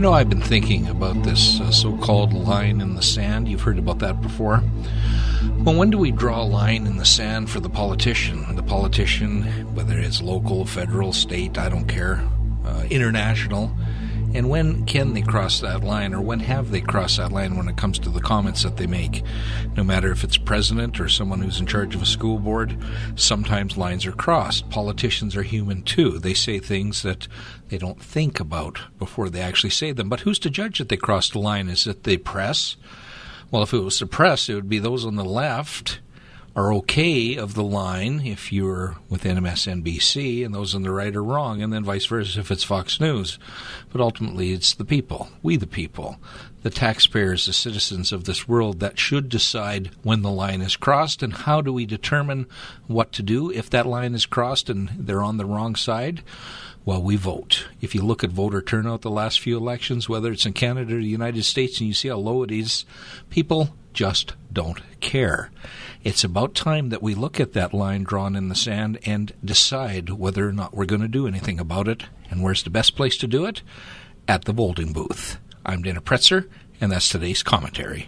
I've been thinking about this so-called line in the sand. You've heard about that before. Well, when do we draw a line in the sand for the politician? The politician, whether it's local, federal, state, I don't care, international. And when can they cross that line, or when have they crossed that line when it comes to the comments that they make? No matter if it's president or someone who's in charge of a school board, sometimes lines are crossed. Politicians are human too. They say things that they don't think about before they actually say them. But who's to judge that they crossed the line? Is it the press? Well, if it was the press, it would be those on the left are okay of the line if you're within MSNBC, and those on the right are wrong, and then vice versa if it's Fox News. But ultimately, it's the people, we the people, the taxpayers, the citizens of this world that should decide when the line is crossed, and how do we determine what to do if that line is crossed and they're on the wrong side? Well, we vote. If you look at voter turnout the last few elections, whether it's in Canada or the United States, and you see how low it is, people just don't care. It's about time that we look at that line drawn in the sand and decide whether or not we're going to do anything about it. And where's the best place to do it? At the voting booth. I'm Dana Pretzer, and that's today's commentary.